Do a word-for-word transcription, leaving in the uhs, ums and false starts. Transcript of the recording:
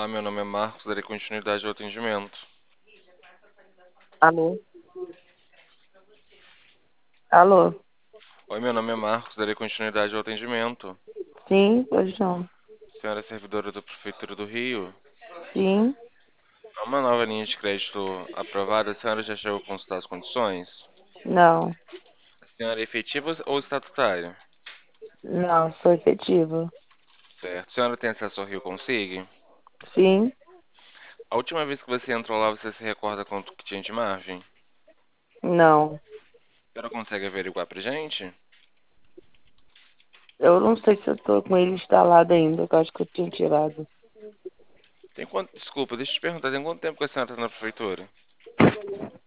Olá, meu nome é Marcos, darei continuidade ao atendimento. Alô? Alô? Oi, meu nome é Marcos, darei continuidade ao atendimento. Sim, pois não. Senhora servidora da Prefeitura do Rio, Sim, há uma nova linha de crédito aprovada, a senhora já chegou a consultar as condições? não. A senhora é efetiva ou estatutária? Não, sou efetiva. Certo. A senhora tem acesso ao Rio Consigue? Sim, A última vez que você entrou lá, você se recorda quanto que tinha de margem? não. A senhora consegue averiguar pra gente? Eu não sei se eu tô com ele instalado ainda, que eu acho que eu tinha tirado. Tem quanto... Desculpa, deixa eu te perguntar, tem quanto tempo que a senhora está na Prefeitura?